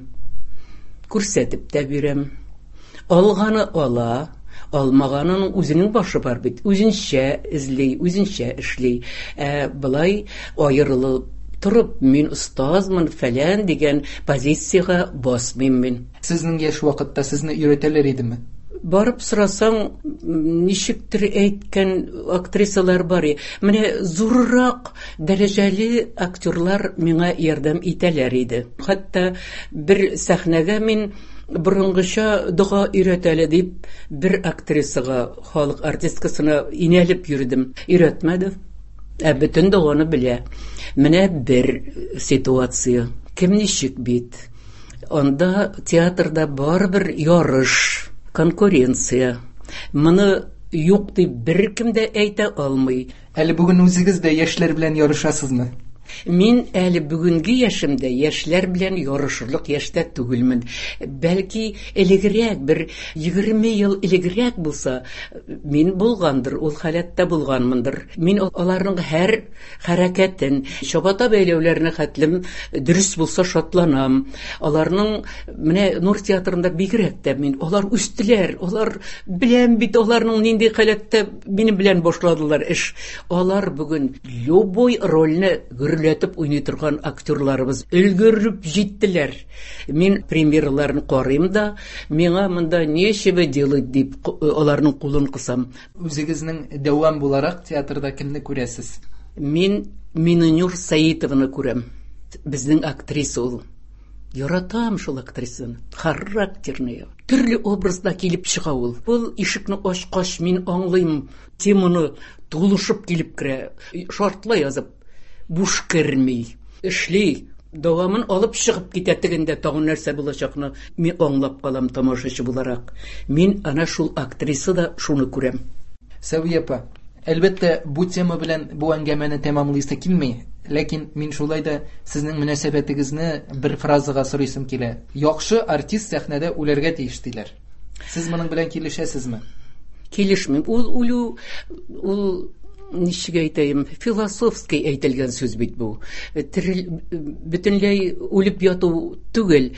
Күрсәтеп тә бирәм. Алганы ала, алмаганын үзенең башы бар бит. Үзенчә эзли, үзенчә эшли. Ә былай аерылып турып, мин остазмын фәлән дигән позицияга басмыйм мин. Сезнең яшь вакытта сезне өйрәтәләр идеме? Барып сорасаң, ничектер әйткән актрисалар бар. Менә зуррак дәрәҗәле актерлар миңа ярдәм итәләр иде. Хәтта бер сәхнәгә мин борынгыча дога өйрәтәле дип бер актрисага, халык артисткасына инәлеп йөрдем. Өйрәтмәде. Ә бөтен доганы белә. Менә бер ситуация. Кем ничек бит? Анда театрда барбер ярыш, конкуренция. Моны юк дип беркем дә әйтә алмый. Әле бүген үзегез дә яшьләр белән ярышасызмы? Мин әле бүгенге яшемдә яшьләр белән ярышырлык яшьтә түгелмен. Бәлки элегрәк бер егерме ел элегрәк булса, мин булгандыр, ул халәттә булганмындыр. Мин аларның һәр хәрәкәтен, чабата бәйләүләренә хәтлем дөрес булса шатланам. Аларның менә Нур театрында бигрәк тә мин алар үстеләр, алар беләм бит аларның нинди халәттә минем белән башладылар эш. Алар бүген любой рольне гөрләтеп уйный торган актерларыбыз өлгереп җиттеләр. Мин премьерларын карыйм да, миңа монда нечего делать дип аларның кулын кысам. Үзегезнең дәвам буларак театрда кемне күрәсез? Мин Миннур Саитовны күрәм. Безнең актриса ул. Яратам шул актрисаны. Характерный. Төрле образда килеп чыга ул. Ул ишекне ачкач мин аңлыйм, теманы тулышып килеп керә. Шартлы язып буш керми, эшли, дәвамын алып чыгып китә тегендә тагын нәрсә булачакны мин аңлап калам тамашачы буларак. Мин ана шул актриса да шуны күрәм. Сәвия апа, әлбәттә бу тема белән бу әңгәмәне тәмамлыйсы килми, ләкин мин шулай да сезнең мөнәсәбәтегезне бер фразага сорыйсым килә. Яхшы артист сәхнәдә үләргә тиеш диләр. Сез моның белән килешәсезме? Килешмим. Ул үлү, ул ничек әйтәйем, философский әйтелгән сүз бит бу. Бөтенләй үлеп яту түгел,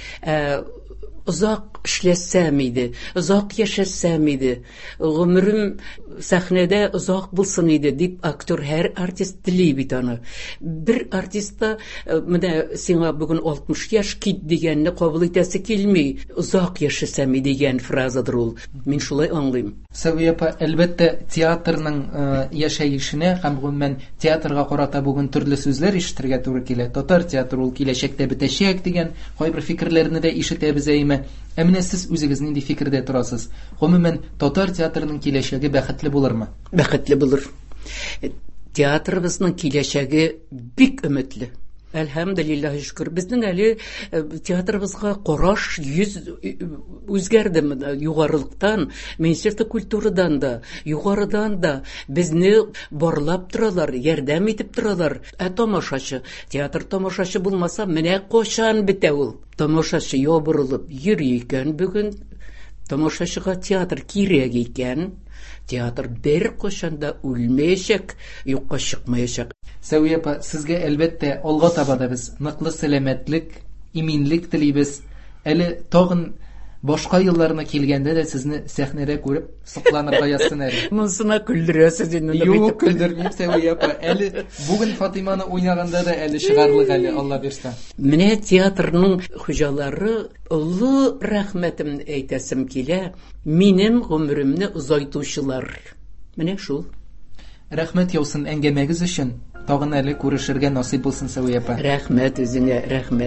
озак эшләсәм иде, озак яшәсәм иде, гомерем сәхнәдә озак булсын иде дип актер һәр артист тели бит аны. Бер артистта менә сиңа бүген алтмыш яшь кит дигәнне кабул итәсе килми, озак яшәсәм иде дигән фразадыр ул. Мин шулай аңлыйм. Сәвия апа, әлбәттә театрның яшәешенә һәм гомумән театрга карата бүген төрле сүзләр ишетергә туры килә. Татар театры ул киләчәктә бетәчәк дигән кайбер фикерләрне дә ишетәбез әйме. Ә менә сез үзегез нинди фикердә торасыз? Гомумән татар театрының киләчәге бәхетле булырмы? Бәхетле булыр. Театрыбызның киләчәге бик өметле. Әлхәмдүлиллаһ шөкер. Безнең әле театрыбызга караш йөз үзгәрде югарылыктан, Министерство культурадан да, югарыдан да безне барлап торалар, ярдәм итеп торалар. Ә тамашачы, театр тамашачы булмаса, менә качан бетә ул? Тамашачы ябырылып йөри икән бүген. Тамашачыга театр кирәк икән. Театр бер кашанда үлмәячәк, юкка чыкмаячак. Сәвия апа, сезгә әлбәттә алга таба да без ныклы сәламәтлек, иминлек телибез. Әле тагын башка елларына килгәндә дә сезне сәхнәдә күреп сокланырга язсын әле. Монсына күлдерәсез инде. Юк, күлдермим, Сәвия апа. Әле бүген Фатиманы уйнаганда да әле чыгарлык әле, Алла бирсә. Менә театрның хуҗалары олы рәхмәтемне әйтәсем килә. Минем гомеремне озайтучылар. Менә шул. Рәхмәт яусын әңгәмәгез өчен. Тагын әле күрешергә насыйп булсын, Сәвия апа. Рәхмәт үзеңә, рәхмәт.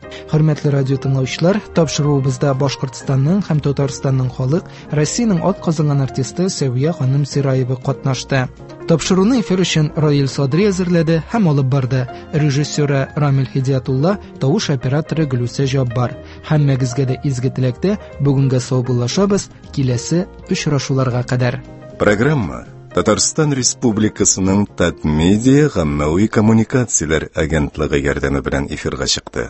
Хөрмәтле радио тыңлаучылар, тапшыруыбызда Башкортстанның һәм Татарстанның халык, Россиянең атказанган артисты Сәвия ханым Сираева катнашты. Тапшыруны эфир өчен Раил Садри әзерләде һәм алып барды. Режиссеры Рамил Хидиятулла, тавыш операторы Гөлүсә Җаббар. Һәммәгезгә дә изге теләктә бүгенгә саубуллашабыз, киләсе очрашуларга кадәр. Программа Татарстан Республикасының Татмедиа гаммәви коммуникацияләр агентлыгы ярдәме белән эфирга чыкты.